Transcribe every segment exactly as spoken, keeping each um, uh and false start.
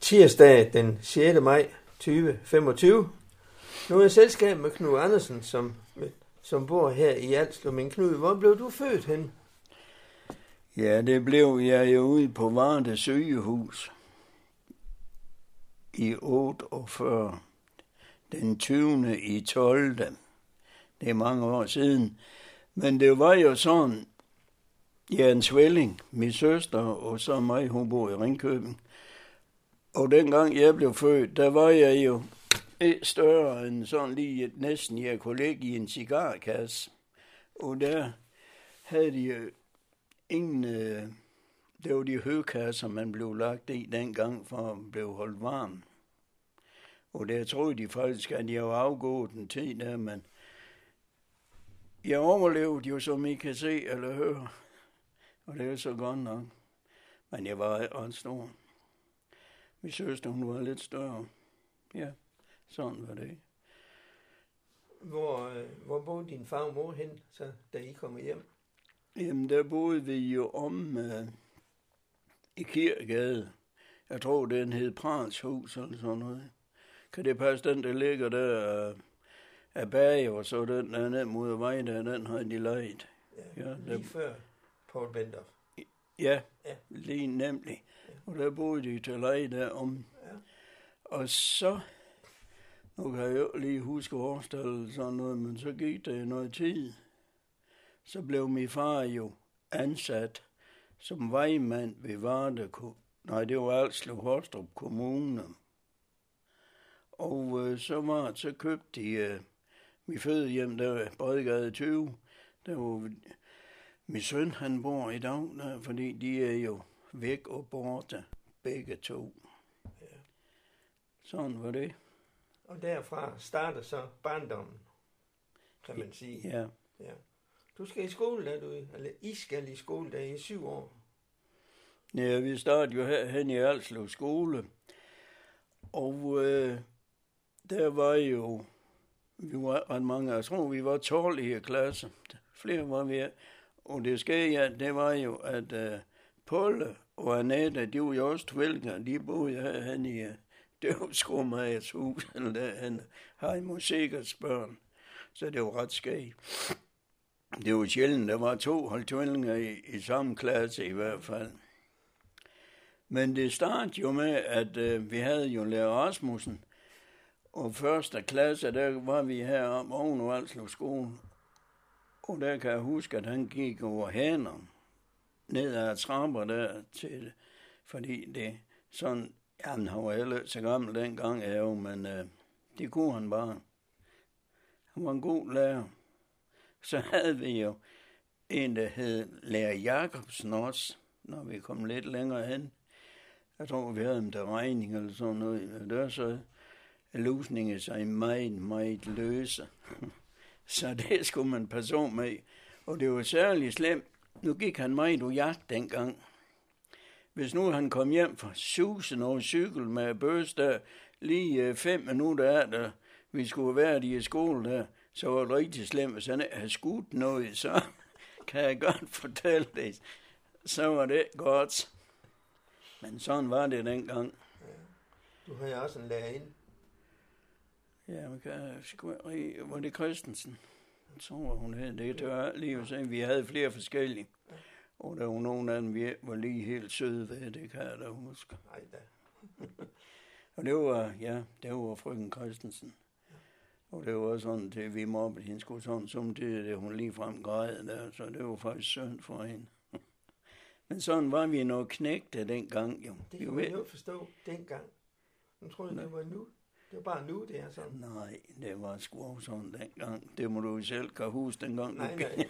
tirsdag den sjette maj tyve femogtyve. Nu er jeg selskab med Knud Andersen, som, som bor her i Alslev. Men Knud, hvor blev du født hen? Ja, det blev jeg jo ude på Varde sygehus i otteogfyrre. Den tyvende i tolvte. Det er mange år siden. Men det var jo sådan, ja, en svælling, min søster og så mig, hun bor i Ringkøbing. Og dengang jeg blev født, der var jeg jo større end sådan lige næsten, jeg kunne ligge i en cigarkasse. Og der havde de jo ingen, det var de høkasser, man blev lagt i dengang, for at blive holdt varm. Og der troede de faktisk, at jeg var afgået en tid der, men jeg overlevede jo, som I kan se eller høre. Og det er så godt nok. Men jeg var ret stor. Min søster, hun var lidt større. Ja, sådan var det. Hvor, hvor boede din far og mor hen, så, da I kom hjem? Jamen, der boede vi jo om uh, i Kirkegade. Jeg tror, den hed Prals hus eller sådan noget. Kan det passe, den der ligger der uh, af bag, og så den der ned mod vejen, der, den har de lejet. Ja, ja, lige der, før Poul Bender. Ja, ja, lige nemlig. Ja. Og der boede de til leje derom. Ja. Og så, nu kan jeg jo lige huske årstallet sådan noget, men så gik der noget tid. Så blev min far jo ansat som vejmand ved Varde, nej, det var Alslev Hostrup Kommune. Og øh, så var så købte de øh, min fødehjem, der var Bredgade tyve. Der var min søn, han bor i dag, der, fordi de er jo væk og borte, begge to. Ja. Sådan var det. Og derfra starter så barndommen, kan man sige. Ja. Ja. Du skal i skole, der du, eller I skal i skole, der i syv år. Ja, vi startede jo her hen i Alslev skole, og øh, der var jo, vi var ret mange, jeg tror vi var tolv i klasse, flere var vi, og det skete, ja, det var jo, at uh, Polle og Annette, de var jo også tvælger, de boede herhen i uh, Døvskrumagers hus, eller derhen, har i musikers børn, så det var ret skægt. Det var sjældent, der var to holdtvællinger i, i samme klasse i hvert fald. Men det startede jo med, at uh, vi havde jo lærer Rasmussen, og første klasse, der var vi heroppe oven på Alslev skole. Og der kan jeg huske, at han gik over hænder ned ad trapper der til, fordi det sådan, jamen han var heller så gammel dengang, jeg jo, men uh, det kunne han bare. Han var en god lærer. Så havde vi jo en, der hed Lærer Jacobsen også, når vi kom lidt længere hen. Jeg tror, vi havde en der regning eller sådan noget. Der så lusningen sig meget, meget løse. Så det skulle man passe med. Og det var særligt slemt. Nu gik han meget ud jagt dengang. Hvis nu han kom hjem fra susen over cykel med bøs der, lige fem minutter af, der vi skulle være i skole der, så var det rigtig slemt. Hvis han havde skudt noget, så kan jeg godt fortælle det. Så var det godt. Men sådan var det dengang. Ja. Du havde også en lærerinde. Ja, man kan sgu var det Christensen? Så var hun hed det. Det var lige at sige, vi havde flere forskellige. Ja. Og der var nogle af dem, vi var lige helt søde ved, det kan jeg da huske. Nej da. Og det var, ja, det var frøken Christensen. Ja. Og det var sådan, at vi mobbede hende skulle sådan, som det, det hun lige frem græd der, så det var faktisk synd for hende. Men sådan var vi noget knægte dengang, jo. Det kan man jo forstå dengang. Nu tror jeg, det var nu. Det var bare nu, det er sådan. Nej, det var sgu sådan dengang. Det må du selv kan huske dengang. Nej, nej.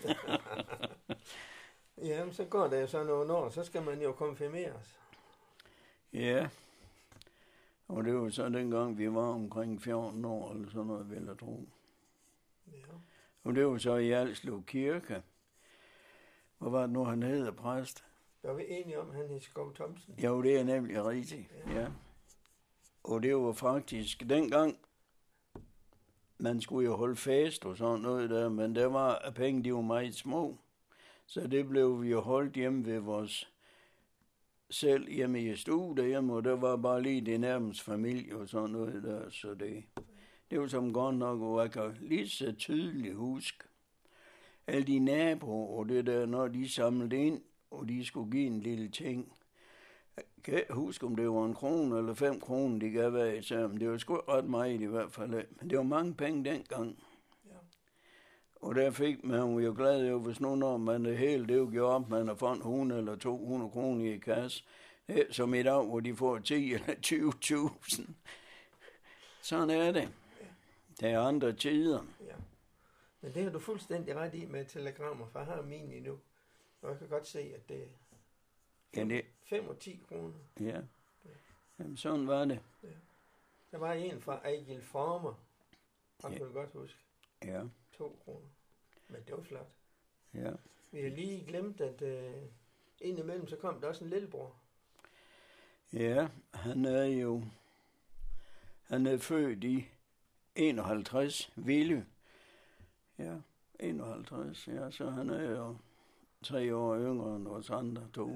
Jamen, så går det jo så nogle år, så skal man jo konfirmeres. Ja. Og det var så dengang, vi var omkring fjorten år, eller sådan noget, vil jeg tro. Ja. Og det var så i Alslev Kirke. Hvor var det nu, han hedder præst? Der var vi enige om, han hed Skov Thomsen. Jo, det er nemlig rigtigt, ja. ja. Og det var faktisk dengang, man skulle jo holde fest og sådan noget der, men der var penge, de var meget små. Så det blev vi jo holdt hjemme ved vores selv hjemme i stue derhjemme, og der var bare lige det nærmeste familie og sådan noget der, så det, det var som godt nok, og jeg kan lige så tydeligt huske, alle de naboer og det der, når de samlede ind, og de skulle give en lille ting. Jeg kan ikke huske, om det var en krone eller fem kroner, de gav hver især, men det var sgu ret meget i hvert fald. Men det var mange penge dengang. Ja. Og der fik man jo glad over, hvis nogen år man det hele, det jo gjorde op, man har fået hundrede eller to hundrede kroner i kasse. Som i dag, hvor de får ti eller tyve tusind. Sådan er det. Der er andre tider. Ja. Men det har du fuldstændig ret i med telegrammer, for jeg har min endnu. Og jeg kan godt se, at det er fem, ja, det... fem og ti kroner. Ja. Jamen, sådan var det. Ja. Der var en fra Ejgil Former. Han ja. kunne godt huske. Ja. To kroner. Men det var flot. Ja. Vi har lige glemt, at uh, indimellem så kom der også en lillebror. Ja, han er jo... Han er født i enoghalvtreds, Ville. Ja, enoghalvtreds, ja, så han er jo tre år yngre end os andre to.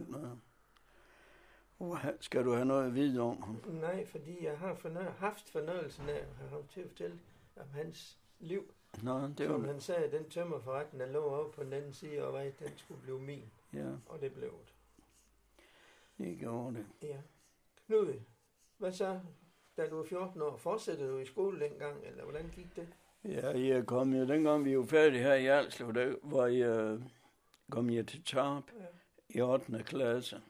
Ja. Skal du have noget at vide om ham? Nej, fordi jeg har fornø- haft fornøjelsen af at have ham til at fortælle om hans liv. Nå, det Som var... han sagde, at den tømmerforretning, der lå over på den anden side af vejen, den skulle blive min. Ja. Og det blev det. Det gjorde det. Ja. Knud, hvad så, da du var fjorten år? Fortsatte du i skole dengang, eller hvordan gik det? Ja, jeg kom jo, dengang vi var færdige her i Alslev, der var jeg, kom jeg til Tarp ja. i ottende klasse.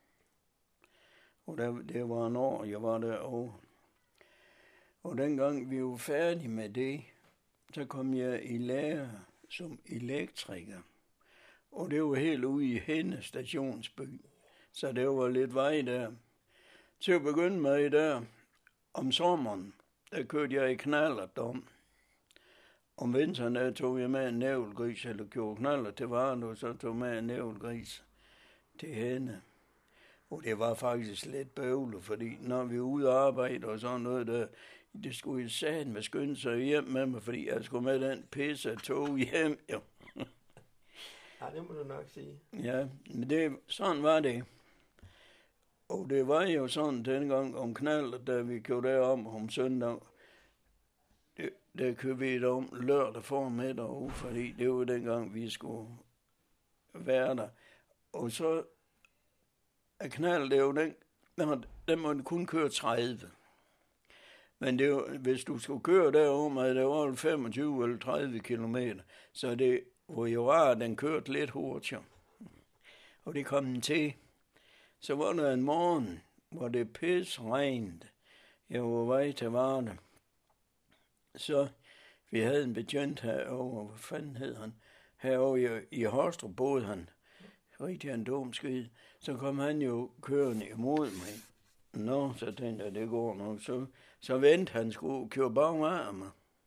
Og der, det var en år, jeg var derovre. Og dengang vi var færdige med det, så kom jeg i lære som elektriker. Og det var helt ude i Henne stationsby. Så det var lidt vej der. Til at begynde med der, om sommeren, der kørte jeg i knallert om. Om vinteren der tog jeg med en nævelgris, eller gjorde knaller til varen, og så tog med en nævelgris til Henne. Og det var faktisk lidt bøvlet, fordi når vi var ude og arbejde og sådan noget der, det skulle jeg satme med skynde sig hjem med mig, fordi jeg skulle med den pisse tog hjem, jo. Ja, det må du nok sige. Ja, men det, sådan var det. Og det var jo sådan dengang om knaller, da vi kørte derom om søndag. Det, der kørte vi det om lørdag formiddag uge, fordi det var dengang, vi skulle være der. Og så er knald, det er jo den, den, den måtte kun køre tredive. Men det var, hvis du skulle køre derom, at det var femogtyve eller tredive kilometer, så det hvor jo var, den kørte lidt hurtigere. Og det kom den til. Så var der en morgen, hvor det pisse regnede. Jeg var vej til Varde. Så vi havde en betjent herovre, hvad fanden hed han? Herovre i, i Hårstrup boede han. Rigtig en dum skid. Så kom han jo kørende imod mig. Nå, så tænkte jeg, det går nok. Så, så ventede han, skulle køre bagvej af mig.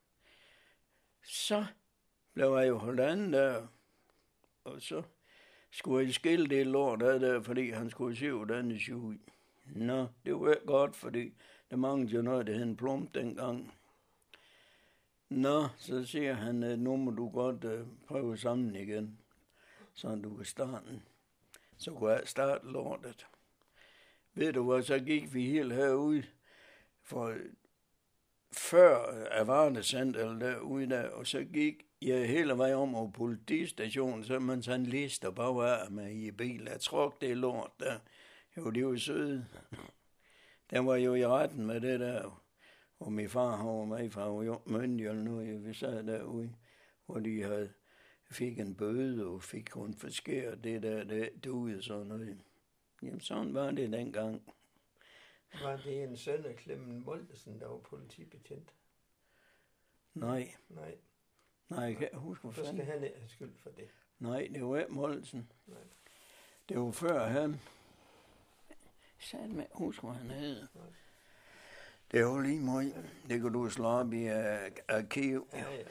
Så blev jeg jo holdt anden der. Og så skulle jeg skille det lort af der, fordi han skulle se, hvordan det så ud. Nå, det var ikke godt, fordi der manglede jo noget, der hed en plump dengang. Nå, så siger han, at nu må du godt uh, prøve sammen igen, så du kan starte. Så kunne jeg starte lortet. Ved du hvad, så gik vi helt herude, for før af Varnecenteret derude der, og så gik jeg hele vejen om over politistationen, så man sådan lister bare af mig i bil. Jeg tror det er lort der. Jo, det var søde. Den var jo i retten med det der, og min far har var med fra Mønjøl nu, vi sad derude, hvor de havde, fik en bøde og fik kun forskæret det der, det duede sådan noget. Jamen, sådan var det dengang. Var det en søn af Clemen Moldesen, der var politibetjent? Nej. Nej. Nej, jeg kan huske, hvor fanden. Så skal han ikke have skyld for det. Nej, det var ikke Moldesen. Nej. Det var før han. Sagde med, husk, hvad han hed. Nej. Det var lige meget. Ja. Det kan du slå op i arkiv. Ja, ja.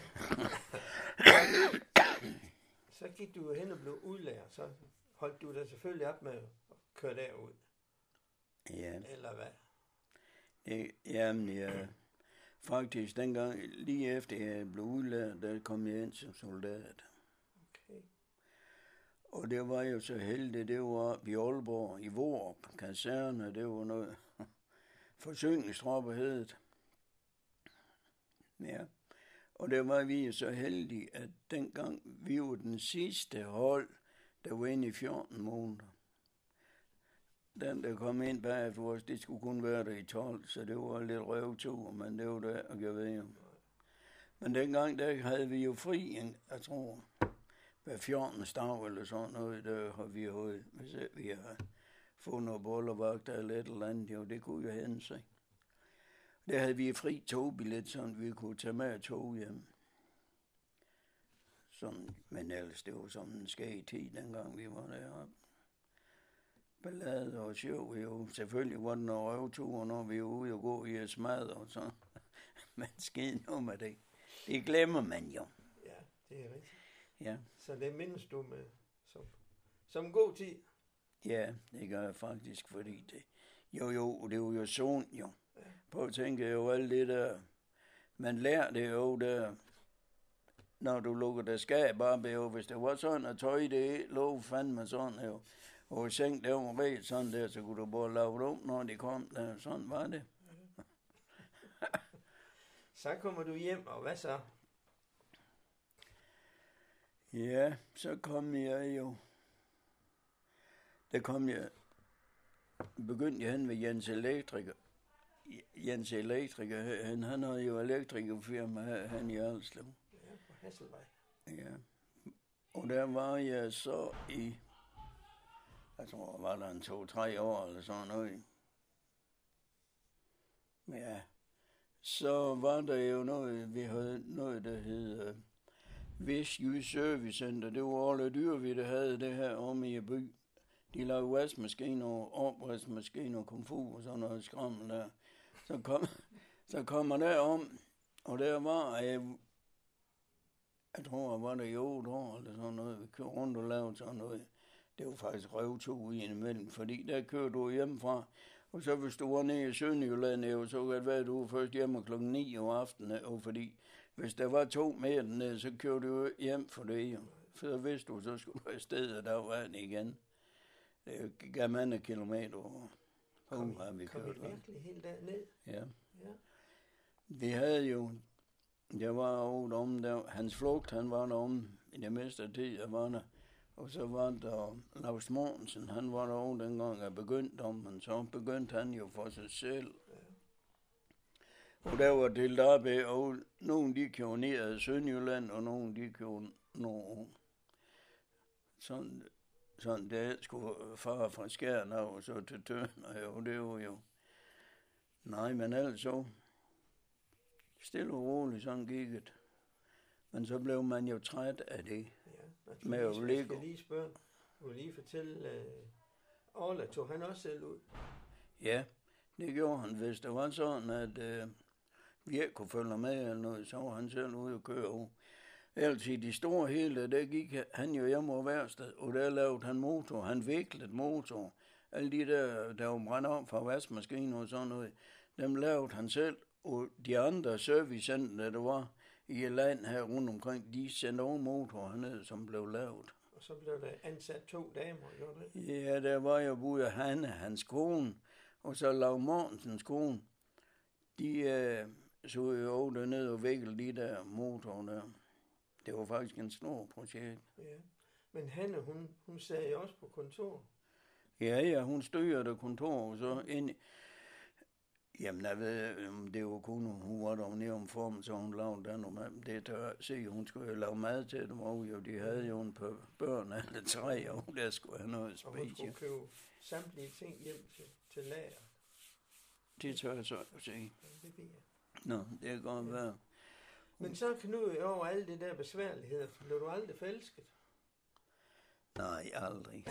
Så gik du hen og blev udlært, så holdt du dig selvfølgelig op med at køre derud. Ja. Eller hvad? Det, jamen, ja. Faktisk, dengang, lige efter jeg blev udlært, der kom jeg ind som soldat. Okay. Og det var jo så heldigt, det var i Aalborg, i Vorup, kaserne, det var noget forsyningstropper hed. Ja. Og der var vi så heldige, at dengang vi var den sidste hold, der var inde i fjorten måneder. Den, der kom ind bagefter os, det skulle kun være der i tolv, så det var lidt røvtur, men det var der at gøre ved. Men dengang, der havde vi jo fri, jeg tror, hver fjortende dag eller sådan noget, der har vi jo, hvis vi har fået noget bollervagt eller et eller andet, jo, det kunne jo hende sig. Der havde vi fri togbillet, så vi kunne tage med tog hjem. Sådan, men ellers, det var som en skæg tid, dengang vi var deroppe. Ballade og sjov, jo. Selvfølgelig var det noget røvtur, når vi var ude og gå i et smad og så. Men skide nu med det. Det glemmer man jo. Ja, det er rigtigt. Ja. Så det mindes du med som, som god tid? Ja, det gør jeg faktisk, fordi det... Jo, jo, det var jo sådan, jo. Ja. Prøv at tænke jo alt det der... Man lærer det jo der... Når du lukker der skab op, jo. Hvis det var sådan, at tøj det lå fandme sådan, jo. Og seng, det var ret sådan der, så kunne du bare lave det om, når de kom der. Sådan var det. Så kommer du hjem, og hvad så? Ja, så kom jeg jo. Der kom jeg, begyndte jeg hen ved Jens Elektriker. Jens Elektriker, han, han havde jo elektrikerfirma hen i Alslev. Ja, på Hasselvej. Ja, og der var jeg så i, jeg tror, var der en to-tre år eller sådan noget. Ja, så var der jo noget, vi havde noget, der hed uh, Vestjy Service Center. Det var alle dyr, vi der havde det her om i by. De lavede vaskemaskiner og opvaskemaskiner og komfur og sådan noget skrammel der. Så kom, så kommer der om, og der var, jeg, jeg tror, var der i otte år eller sådan noget, vi kørte rundt og lavede sådan noget. Det var faktisk røvtog i imellem, fordi der kørte du hjemmefra, og så hvis du var nede i Sønderjylland, så kan det være, at du var først hjemme klokken ni om aftenen, og fordi hvis der var to med den, så kørte du hjem for det, for så vidste du, så skulle du afsted, og der var den igen. Det gav mange kilometer over. Kom, har vi kom vi virkelig helt derned? Ja. Ja. Vi havde jo, der var otte om, der, hans flugt, han var der om i det meste af tid, der var der. Og så var der Lars Mortensen, han var der over dengang, jeg begyndte om, men så begyndte han jo for sig selv. Ja. Og der var delt op af, og nogle de kørte ned ad Sønderjylland, og nogle de kørte nord. Sådan, sådan det skulle fare fra Skjern af, og så til Tønder, og det var jo... Nej, men altså, stille og roligt, sådan gik det. Men så blev man jo træt af det. Ja, med at ligge. Jeg skal lige spørge, du vil lige fortælle, uh, Orla, tog han også selv ud? Ja, det gjorde han. Hvis det var sådan, at uh, vi ikke kunne følge med eller noget, så var han selv ude og køre over. Ellers i de store hele, der gik han jo hjem over værksted, og der lavede han motor. Han viklede motor. Alle de der, der var brændt om fra vaskemaskiner og sådan noget, dem lavede han selv. Og de andre servicecenter, der var i land her rundt omkring, de sendte over motor hernede, som blev lavet. Og så blev der ansat to damer, gjorde det? Ja, der var jo både Hanne, hans kone, og så Lav Mortensens kone. De øh, så jo over dernede og viklede de der motorer der. Det var faktisk en stor projekt. Ja, men Hanne, hun, hun sad jo også på kontor. Ja, ja, hun styrede kontor, og så ind. Jamen, jeg ved, det var kun, hun var der nede om formen, så hun lavede den om dem. Det tør jeg se, hun skulle jo lave mad til dem, og jo, de havde jo en par børn alle tre, og der skulle have noget at spise. Og hun skulle købe samtlige ting hjem til, til lager. Det tør jeg så at se. Ja, det ved jeg. Nå, det kan godt være. Men så kan du jo over alle de der besværligheder, blev du aldrig forelsket? Nej, aldrig.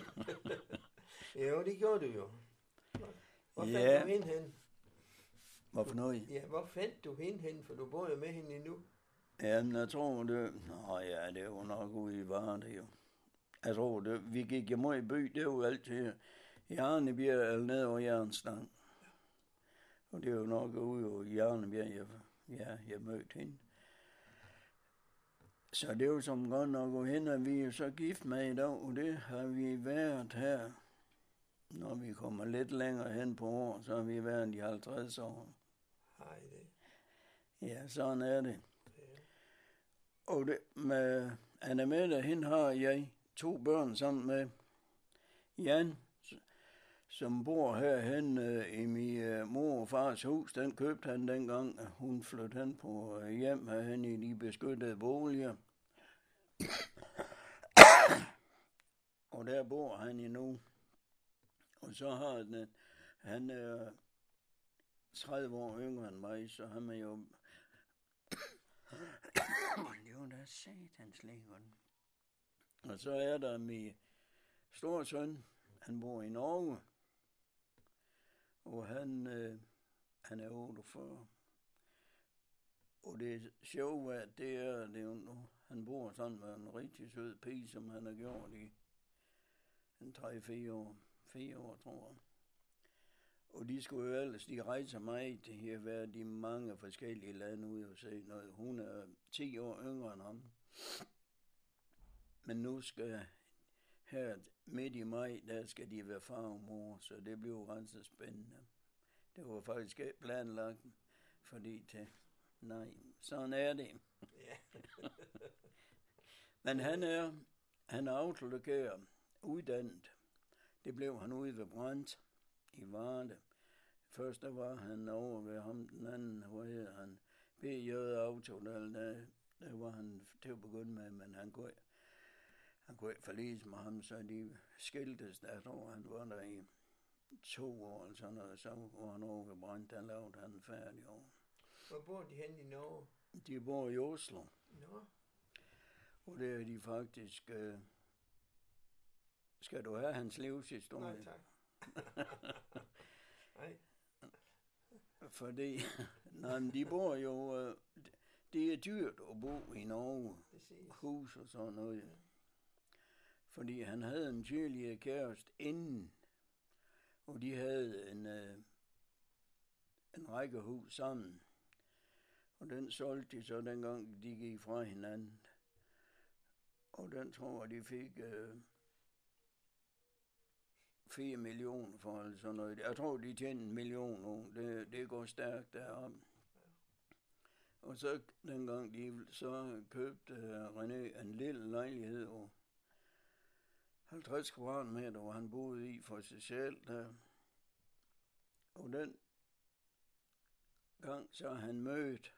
Jo, det gjorde du jo. Hvor fandt ja. du hende hen? Hvorfor noget? Ja, hvor fandt du hende hen, for du bor jo med hende endnu. Jamen, jeg tror det... Nå ja, det var nok ude i Varde jo. Jeg tror det... Vi gik jo meget i by, det var jo altid i Arnebjerg eller nede over Jernstang. Og det var nok ude i Arnebjerg, jeg, ja, jeg mødte hende. Så det er jo som godt nok gå hen, og vi er så gift med i dag, og det har vi været her. Når vi kommer lidt længere hen på år, så har vi været i halvtreds år. Hej det. Ja, sådan er det. Ja. Og det, med Anne-Mette, hende har jeg to børn sammen med Jan, som bor herhen i min mor og fars hus. Den købte han dengang, hun flyttede hen på hjem herhen i de beskyttede boliger. Og der bor han endnu. Og så har han, han er tredive år yngre end mig, så han er jo... det var da satans lækkert. Og så er der min store søn, han bor i Norge, og han, øh, han er otteogfyrre. Og det sjove er, det er, det er jo, han bor sådan med en rigtig sød pige, som han har gjort i en tre-fire år. Fire år, tror jeg. Og de skulle jo ellers, de rejser mig, det har været i mange forskellige lande ude og se noget. Hun er ti år yngre end ham. Men nu skal her midt i maj, der skal de være far og mor, så det bliver ret så spændende. Det var faktisk ikke planlagt, fordi til, nej, sådan er det. Men han er, han er autologør, uddannet. Det blev han ude ved Brandt i Varde. Først der var han over ved ham, den anden, hvor hedder han, B J Auto, der, der, der var han til at begynde med, men han kunne, han kunne ikke forlise med ham, så de skiltes, der tror han var der i to år, eller sådan noget, så var han over ved Brandt, der lavede han færdig over. Hvor bor de hen i Norge? De bor i Oslo. Nå. Og det er de faktisk... Øh, skal du have hans livshistorie? Nej, tak. Nej. Fordi, nej, de bor jo, øh, det er dyrt at bo i Norge, hus og sådan noget. Ja. Fordi han havde en tidligere kæreste inden, og de havde en, øh, en række hus sammen. Og den solgte de så dengang, de gik fra hinanden. Og den tror jeg, de fik... Øh, fire millioner for eller sådan noget. Jeg tror, de tjener en million nu. Det, det går stærkt deroppe. Og så dengang de så købte René en lille lejlighed og halvtreds kvadratmeter, hvor han boede i for sig selv der. Og den gang så han mødt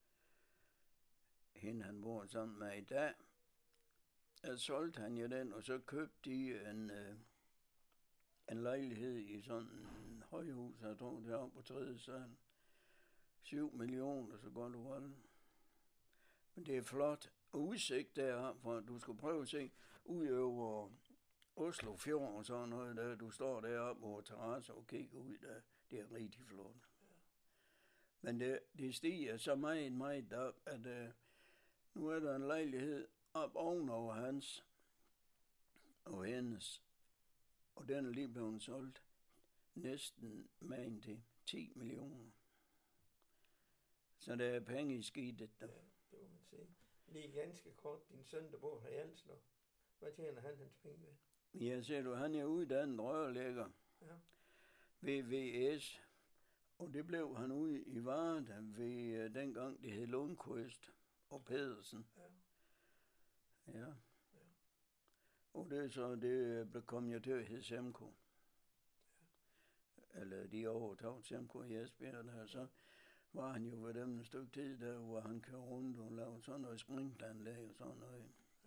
hende, han bor sammen med i dag. Så solgte han jo den, og så købte de en... Øh, en lejlighed i sådan en højhus, jeg tror, det er oppe på tredje sal. Syv millioner, så godt du holde. Men det er flot udsigt deroppe, for du skulle prøve at se ud over Oslo Fjord og sådan noget, der du står deroppe på terrasse og kigger ud, der det er rigtig flot. Men det, det stiger så meget, meget op, at uh, nu er der en lejlighed op ovenover hans og hendes. Og den er lige blevet solgt næsten med til ti millioner. Så der er penge i skidtet der. Ja, det må man sige. Lige ganske kort, din søn, der bor her i Alslev. Hvad tjener han hans penge ved? Ja, ser du, han er uddannet rørlægger. Ja. Ved V S. Og det blev han ude i Varde ved uh, dengang det hed Lundqvist og Pedersen. Ja. Ja. Og det er så, det kom jeg til at hedde Semco. Ja. Eller de overtog Semco i Esbjerg der, så var han jo ved dem et stykke tid der, hvor han kørte rundt og lavede sådan noget springplanlæg og sådan noget. Ja.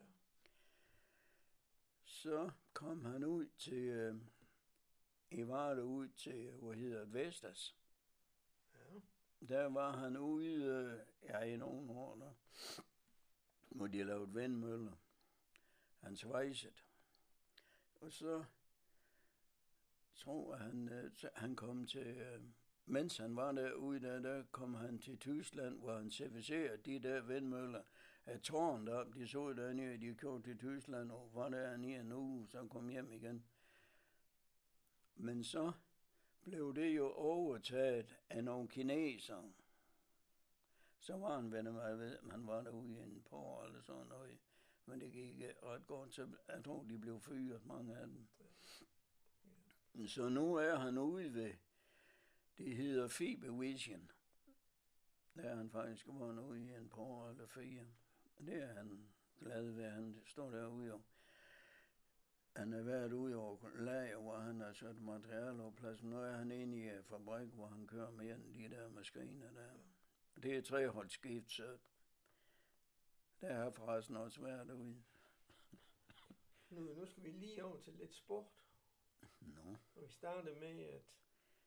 Så kom han ud til, øh, i Varde ud til, hvor hedder Vestas. Ja. Der var han ude, øh, ja i nogle år der, hvor de lavede vindmøller. Han svejset. Og så tror jeg, han, øh, han kom til, øh, mens han var derude, der, der kom han til Tyskland, hvor han servicerede de der vindmøller af tårn deroppe. De så dernede, de kørte til Tyskland og var der i en uge, så kom hjem igen. Men så blev det jo overtaget af nogle kinesere, Så var han venner mig ved, han var derude i en par år eller sådan noget. Men det gik ikke ret godt, så jeg tror, de blev fyret, mange af dem. Så nu er han ude ved, det hedder Fibe Vision. Der er han faktisk været ude i en par år eller fire. Det er han glad ved, han står derude og han har været ude over lager, hvor han har sat materiale på plads. Nu er han inde i en fabrik, hvor han kører med de der maskiner der. Det er treholdsskift, så der har forresten også været derude. Nu, nu skal vi lige over til lidt sport. No. Og vi starter med, at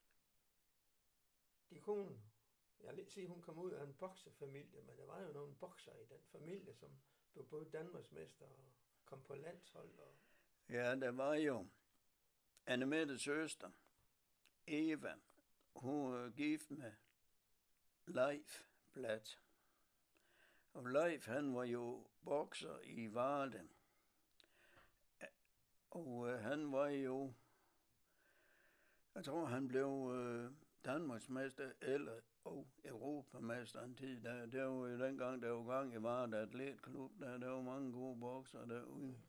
de kunne, jeg vil sige, hun kom ud af en bokserfamilie, men der var jo nogle bokser i den familie, som blev både Danmarksmester og kom på landshold. Og Ja, der var jo Anne-Mettes søster, Eva, hun var gift med Leif Blatt. Og Leif, han var jo bokser i Varde. Og øh, han var jo, jeg tror, han blev øh, Danmarksmester eller og Europamester en tid. Der, der var jo dengang, der var gang i Varde Atletklub, der, der var mange gode bokser derude.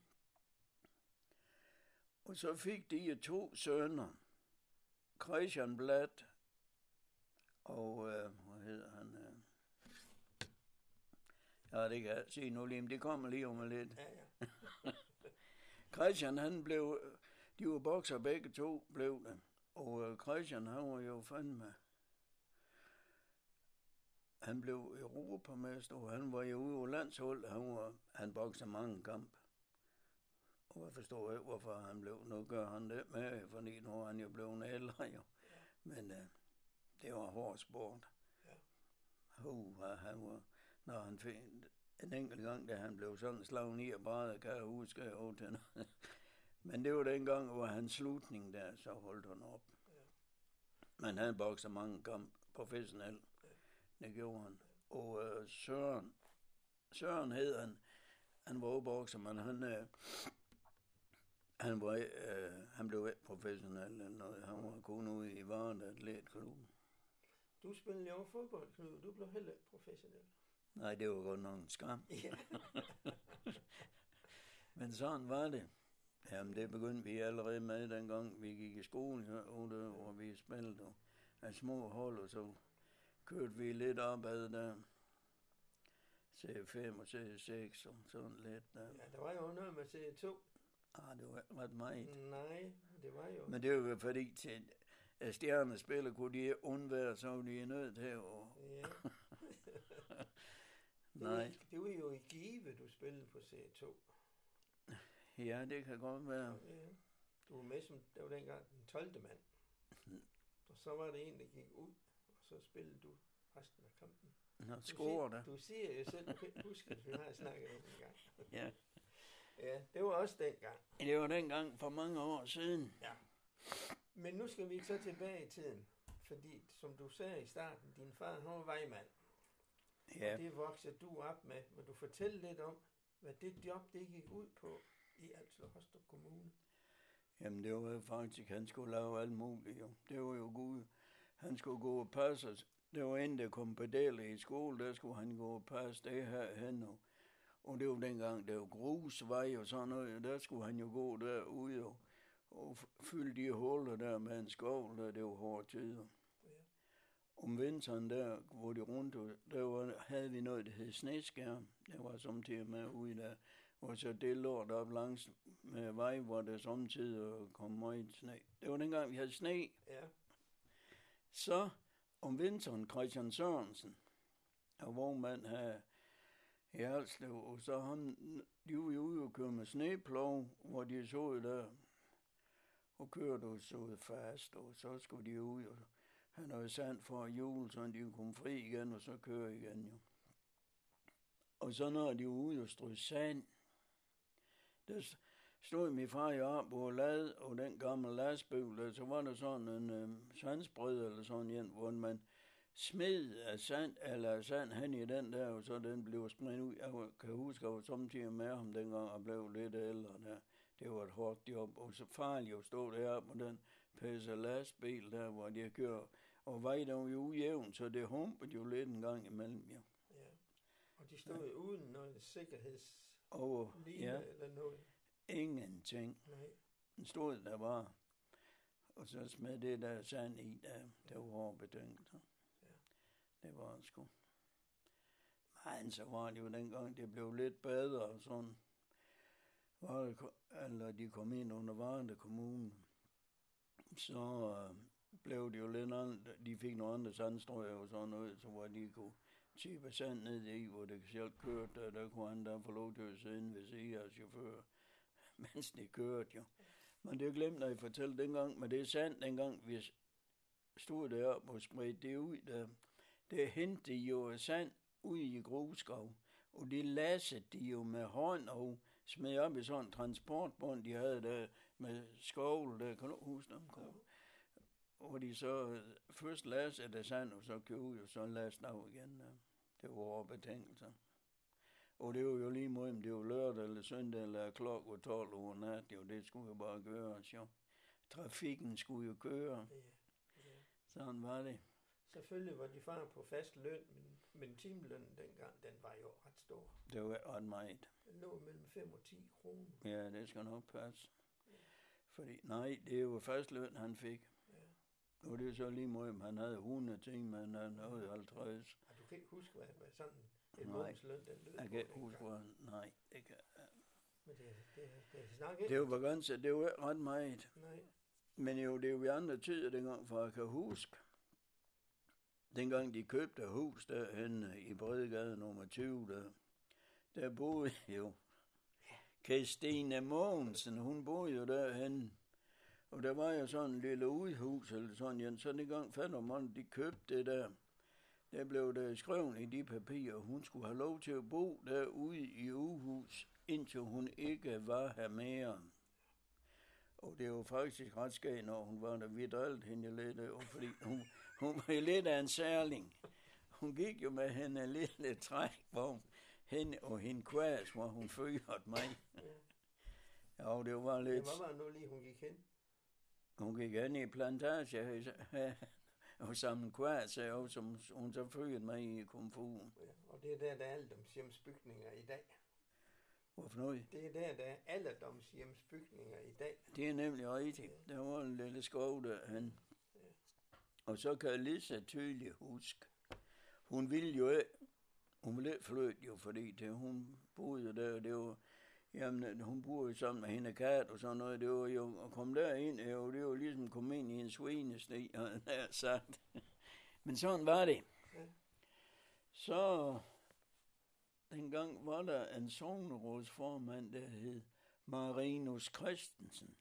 Og så fik de to sønner, Christian Blatt og, øh, hvad hedder han? Øh? Ja, det kan jeg sige nu lige, men det kommer lige om lidt. ja, ja. Christian, han blev, de var bokser begge to, blev det. Og øh, Christian, han var jo fandme, han blev europamester, og han var jo ude på landshold, han, var, han boksede mange kampe. Og jeg forstår ikke, hvorfor han blev. Nu gør han det med, fordi nu er han jo blevet ældre, jo. Men øh, det var hård sport. Ja. Uh, han var, når han fik en enkelt gang, da han blev sådan slagen i og bare, kan jeg huske, jeg over til Men det var den gang, hvor han slutning der, så holdt han op. Ja. Men han bokser mange kampe professionelt. Ja. Det gjorde han. Og øh, Søren, Søren hed han, han var jo bokser, men han... Øh, Han, var, øh, han blev ikke professionel eller noget. Han var kun ude i Varde Atletklub. Du spillede jo fodbold, Knud. Du blev heller ikke professionel. Nej, det var godt nok en skam. Ja. Men sådan var det. Jamen, det begyndte vi allerede med, dengang vi gik i skole, hvor vi spillede af små hold, og så kørte vi lidt opad der. C fem og C seks og sådan lidt der. Ja, der var jo noget med C to. Ah, det var ret meget. Nej, det var jo... Men det var jo fordi til stjernespiller kunne de undvære, så var de nødt til at... Ja. Nej. Det, det var jo i Give, du spillede på C to. Ja, det kan godt være. Ja. Du var med som, der var dengang den tolvte mand. Mm. Og så var det en, der gik ud, og så spillede du resten af kampen. Nå, scorer der. Du siger jo selv, du kan ikke huske, at vi har snakket om en gang. Ja. Ja, det var også dengang. Det var dengang for mange år siden. Ja. Men nu skal vi så tilbage i tiden. Fordi, som du sagde i starten, din far, han var vejmand. Ja. Og det voksede du op med. Vil du fortælle lidt om, hvad det job, det gik ud på i Alslev-Hostrup Kommune? Jamen, det var faktisk, han skulle lave alt muligt, jo. Det var jo Gud. Han skulle gå og passe os. Det var inden der kom pedaler i skole, der skulle han gå og passe det her hen og Og det var dengang, der var grusvej og sådan noget, der skulle han jo gå derude og, og fylde de huller der med en skovl, der det var hårde tider. Ja. Om vinteren der, hvor de rundt, der var, havde vi noget, der hed sneskærm. Der var samtidig med ude der, og så det lå op langs med vej, hvor der samtidig kom meget sne. Det var dengang, vi havde sne. Ja. Så om vinteren, Christian Sørensen, og vognmand havde i Alslev, og så han, de var jo ude og køre med sneplov, hvor de så der, og kørte og så fast, og så skulle de ud og have noget sand for jul, så de kunne komme fri igen, og så køre igen jo. Og så når de var ude og strø sand, der stod min far jo op på lad, og den gamle lastbil, så var der sådan en øh, sandsbred eller sådan en, hvor man smed af sand, eller sand hen i den der, og så den blev spredt ud. Jeg kan huske, at jeg var samtidig med ham dengang, og blev lidt ældre der. Det var et hårdt job, og så farligt at stå deroppe på den pisse lastbil der, hvor de kører. Og vejen var jo ujævn, så det humpede jo lidt en gang imellem, jo. Og de stod ja. uden noget sikkerheds... Og ja, eller noget. Ingenting. Nej. Den stod der bare. Og så smed det der sand i, der, der var hårdbetænkt. Ja. Det var han sgu. Men så var det jo dengang, det blev lidt bedre og sådan. Var det, eller de kom ind under Varde Kommune. Så øh, blev det jo lidt andet. De fik nogle andre sandstrøger og sådan noget, så hvor de kunne tippe sand ned i, hvor det selv kørte, der, der kunne han da få lov til at sidde ved siden af chauffør, mens de kørte jo. Men det glemte jeg at fortælle dengang, men det er sandt, dengang vi stod deroppe og spredte det ud, der, der hentede jo sand ude i grusskov, og det lassede de jo med hånd og smed op i sådan en transportbånd, de havde der med skovl, der kan du huske dem kom. Hvor de så først lassede det sand, og så kørte ud, og så lassede af igen. Det var overbetænkelser. Og det var jo lige meget, om det var lørdag eller søndag eller klokken var tolv over nat, jo, det skulle jo bare gøres, jo. Trafikken skulle jo køre. Ja, ja. Sådan var det. Selvfølgelig var de far på fast løn, men, men timelønnen dengang, den var jo ret stor. Det var ret meget. Den lå mellem fem og ti kroner. Ja, det skal nok passe. Ja. Fordi, nej, det var fast løn, han fik. Ja. Og det er så lige meget, om han havde hundrede timer, han havde halvtreds. Og du kan ikke huske, hvad, hvad sådan en månedsløn, den lød. Jeg kan ikke huske, hvad nej, det kan Men det, det, det er snak ikke. Det var begrænset, det var ret meget. Nej. Men jo, det er jo i andre tider dengang, for jeg kan huske, dengang de købte hus derhenne i Bredegade nummer tyve, der, der boede jo Kirstine Mogensen, hun boede jo derhenne. Og der var jo sådan en lille udhus, eller sådan, ja, så dengang Fættermand, de købte det der, der blev der skrevet i de papirer, at hun skulle have lov til at bo derude i udhus, indtil hun ikke var her mere. Og det var faktisk ret skægt, når hun var der. Vi drillede hende lidt, fordi hun, hun var lidt af en særling. Hun gik jo med hende en lille trækvogn hen og hende kvæs, hvor hun førte mig. Ja, det var lidt... Hvor var det nu lige, hun gik hen? Hun gik hen i plantage og sammen kvæs, og som hun så førte mig i komfuren. Ja, og det er der, der er alderdomshjemsbygninger i dag. Hvorfor noget? Det er der, der er alderdomshjemsbygninger i dag. Det er nemlig rigtigt. Der var en lille skov derhen. Ja. Og så kan jeg lige så tydeligt huske. Hun ville jo ikke, hun ville ikke flytte jo, fordi det, hun boede der, det var, jamen, hun boede sammen med hende kat og sådan noget, det var jo, at komme derind, jo, det var ligesom at komme ind i en svinesti, og han havde sagt. Men sådan var det. Ja. Så... Dengang var der en sognerådsformand, der hed Marinus Christensen.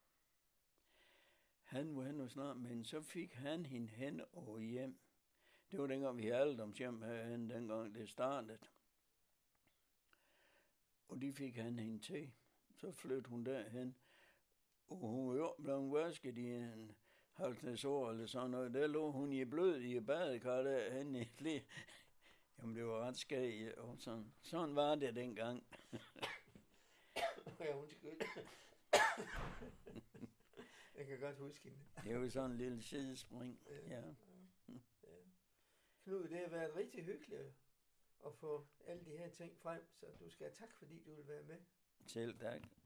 Han var henne snart, men så fik han hende hen og hjem. Det var dengang, vi havde alderdomshjem herhen, dengang det startede. Og de fik han hende til. Så flyttede hun derhen. Og hun var jo blevet vasket i en halvtreds år eller sådan noget. Der lå hun i blød i badekar derhen i flere... Jamen, det var ret skægt, og sådan. Sådan var det dengang. Ja, undskyld. Jeg kan godt huske hende. Det var sådan en lille sidespring, ja. ja. ja. Knud, det har været rigtig hyggeligt at få alle de her ting frem, så du skal have tak, fordi du vil være med. Selv tak.